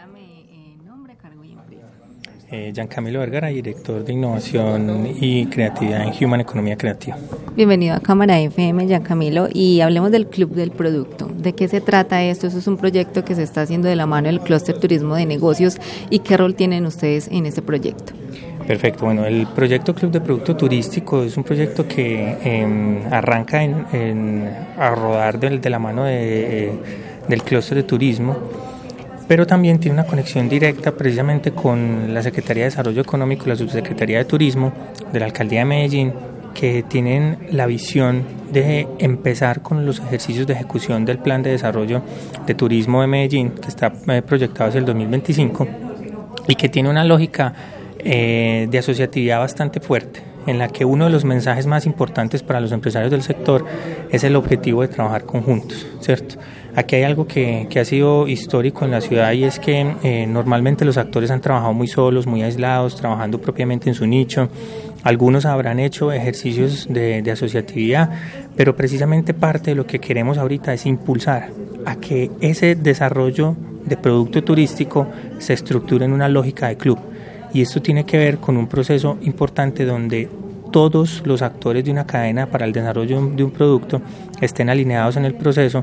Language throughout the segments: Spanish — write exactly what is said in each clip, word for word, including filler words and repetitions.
Regálame eh, nombre, cargo y empresa. Eh, Giancamilo Vergara, director de Innovación y Creatividad en Human Economía Creativa. Bienvenido a Cámara F M, Giancamilo, y hablemos del Club del Producto. ¿De qué se trata esto? Eso es un proyecto que se está haciendo de la mano del Clúster Turismo de Negocios. ¿Y qué rol tienen ustedes en este proyecto? Perfecto, bueno, el proyecto Club de Producto Turístico es un proyecto que eh, arranca en, en, a rodar de, de la mano de, eh, del Clúster de Turismo, pero también tiene una conexión directa precisamente con la Secretaría de Desarrollo Económico, la Subsecretaría de Turismo de la Alcaldía de Medellín, que tienen la visión de empezar con los ejercicios de ejecución del Plan de Desarrollo de Turismo de Medellín, que está eh, proyectado hacia el dos mil veinticinco y que tiene una lógica eh, de asociatividad bastante fuerte, en la que uno de los mensajes más importantes para los empresarios del sector es el objetivo de trabajar conjuntos, ¿cierto? Aquí hay algo que, que ha sido histórico en la ciudad y es que eh, normalmente los actores han trabajado muy solos, muy aislados, trabajando propiamente en su nicho. Algunos habrán hecho ejercicios de, de asociatividad, pero precisamente parte de lo que queremos ahorita es impulsar a que ese desarrollo de producto turístico se estructure en una lógica de club. Y esto tiene que ver con un proceso importante donde todos los actores de una cadena para el desarrollo de un producto estén alineados en el proceso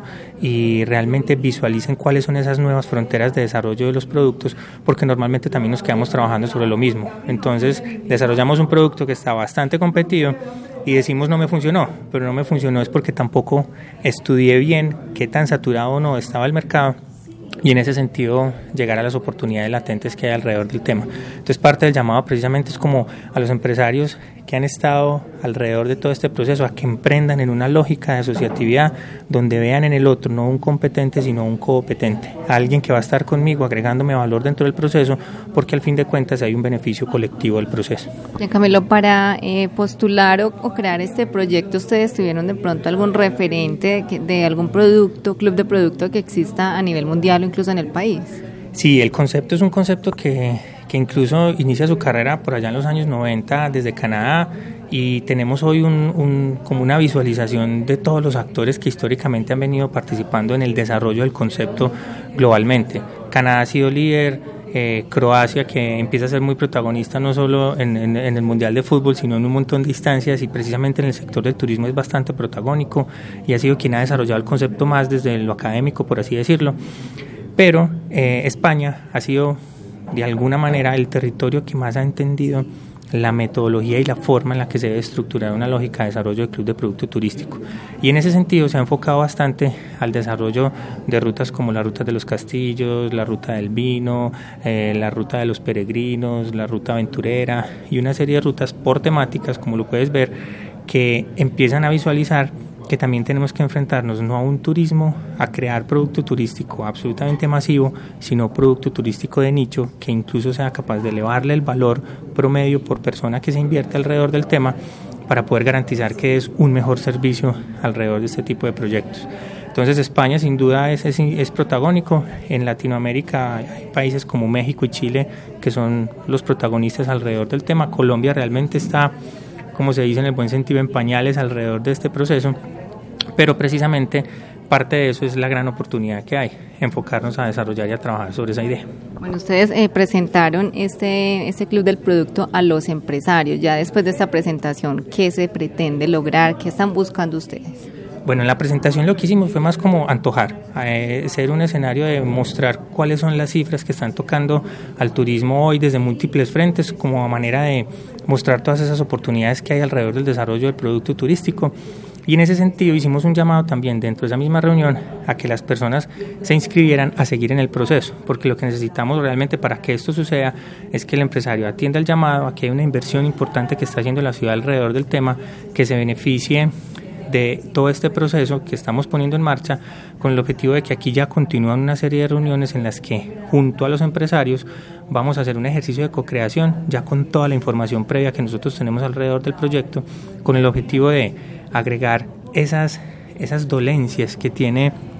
y realmente visualicen cuáles son esas nuevas fronteras de desarrollo de los productos, porque normalmente también nos quedamos trabajando sobre lo mismo. Entonces desarrollamos un producto que está bastante competido y decimos no me funcionó, pero no me funcionó es porque tampoco estudié bien qué tan saturado o no estaba el mercado, y en ese sentido llegar a las oportunidades latentes que hay alrededor del tema. Entonces parte del llamado precisamente es como a los empresarios que han estado alrededor de todo este proceso a que emprendan en una lógica de asociatividad donde vean en el otro no un competente sino un coopetente, alguien que va a estar conmigo agregándome valor dentro del proceso, porque al fin de cuentas hay un beneficio colectivo del proceso. Giancamilo, para eh, postular o, o crear este proyecto, ¿ustedes tuvieron de pronto algún referente de, de algún producto, club de producto que exista a nivel mundial o incluso en el país? Sí, el concepto es un concepto que, que incluso inicia su carrera por allá en los años noventa desde Canadá, y tenemos hoy un, un, como una visualización de todos los actores que históricamente han venido participando en el desarrollo del concepto globalmente. Canadá ha sido líder, eh, Croacia, que empieza a ser muy protagonista no solo en, en, en el Mundial de Fútbol, sino en un montón de instancias, y precisamente en el sector del turismo es bastante protagónico y ha sido quien ha desarrollado el concepto más desde lo académico, por así decirlo. Pero eh, España ha sido de alguna manera el territorio que más ha entendido la metodología y la forma en la que se debe estructurar una lógica de desarrollo de club de producto turístico, y en ese sentido se ha enfocado bastante al desarrollo de rutas como la ruta de los castillos, la ruta del vino, eh, la ruta de los peregrinos, la ruta aventurera y una serie de rutas por temáticas, como lo puedes ver, que empiezan a visualizar que también tenemos que enfrentarnos no a un turismo, a crear producto turístico absolutamente masivo, sino producto turístico de nicho que incluso sea capaz de elevarle el valor promedio por persona que se invierte alrededor del tema, para poder garantizar que es un mejor servicio alrededor de este tipo de proyectos. Entonces España sin duda es, es, es protagónico. En Latinoamérica hay países como México y Chile que son los protagonistas alrededor del tema. Colombia realmente está, como se dice en el buen sentido, en pañales alrededor de este proceso, pero precisamente parte de eso es la gran oportunidad que hay, enfocarnos a desarrollar y a trabajar sobre esa idea. Bueno, ustedes eh, presentaron este, este Club del Producto a los empresarios. Ya después de esta presentación, ¿qué se pretende lograr? ¿Qué están buscando ustedes? Bueno, en la presentación lo que hicimos fue más como antojar, eh, ser un escenario de mostrar cuáles son las cifras que están tocando al turismo hoy desde múltiples frentes, como manera de mostrar todas esas oportunidades que hay alrededor del desarrollo del producto turístico. Y en ese sentido hicimos un llamado también dentro de esa misma reunión a que las personas se inscribieran a seguir en el proceso, porque lo que necesitamos realmente para que esto suceda es que el empresario atienda el llamado, a que hay una inversión importante que está haciendo la ciudad alrededor del tema, que se beneficie de todo este proceso que estamos poniendo en marcha, con el objetivo de que aquí ya continúan una serie de reuniones en las que junto a los empresarios vamos a hacer un ejercicio de co-creación ya con toda la información previa que nosotros tenemos alrededor del proyecto, con el objetivo de agregar esas, esas dolencias que tiene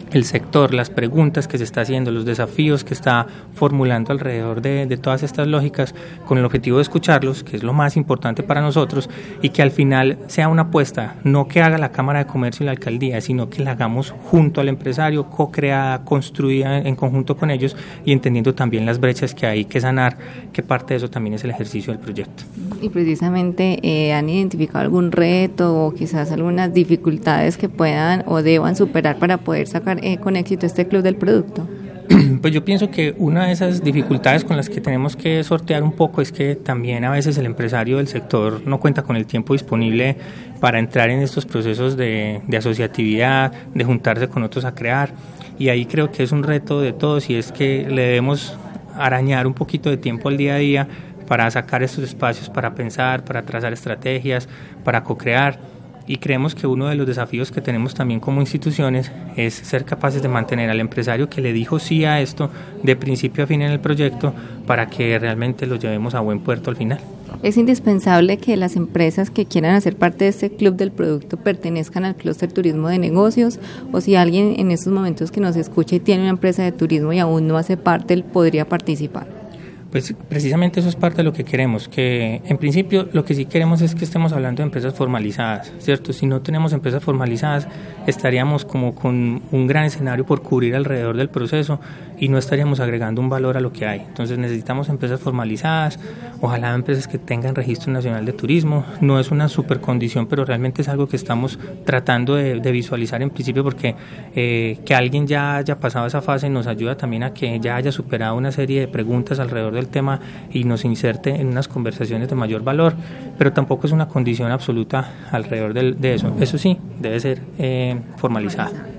el sector, las preguntas que se está haciendo, los desafíos que está formulando alrededor de, de todas estas lógicas, con el objetivo de escucharlos, que es lo más importante para nosotros, y que al final sea una apuesta, no que haga la Cámara de Comercio y la Alcaldía, sino que la hagamos junto al empresario, co-creada, construida en conjunto con ellos, y entendiendo también las brechas que hay que sanar, que parte de eso también es el ejercicio del proyecto. Y precisamente, eh, ¿han identificado algún reto o quizás algunas dificultades que puedan o deban superar para poder sacar eh, con éxito este club del producto? Pues yo pienso que una de esas dificultades con las que tenemos que sortear un poco es que también a veces el empresario del sector no cuenta con el tiempo disponible para entrar en estos procesos de, de asociatividad, de juntarse con otros a crear, y ahí creo que es un reto de todos, y es que le debemos arañar un poquito de tiempo al día a día para sacar estos espacios, para pensar, para trazar estrategias, para co-crear. Y creemos que uno de los desafíos que tenemos también como instituciones es ser capaces de mantener al empresario que le dijo sí a esto de principio a fin en el proyecto, para que realmente lo llevemos a buen puerto al final. ¿Es indispensable que las empresas que quieran hacer parte de este club del producto pertenezcan al clúster turismo de negocios? O si alguien en estos momentos que nos escucha y tiene una empresa de turismo y aún no hace parte, él podría participar. Pues precisamente eso es parte de lo que queremos, que en principio lo que sí queremos es que estemos hablando de empresas formalizadas, ¿cierto? Si no tenemos empresas formalizadas, estaríamos como con un gran escenario por cubrir alrededor del proceso y no estaríamos agregando un valor a lo que hay. Entonces necesitamos empresas formalizadas, ojalá empresas que tengan registro nacional de turismo. No es una super condición, pero realmente es algo que estamos tratando de, de visualizar en principio, porque eh, que alguien ya haya pasado esa fase nos ayuda también a que ya haya superado una serie de preguntas alrededor del tema y nos inserte en unas conversaciones de mayor valor, pero tampoco es una condición absoluta alrededor de, de eso. Eso sí, debe ser eh, formalizada.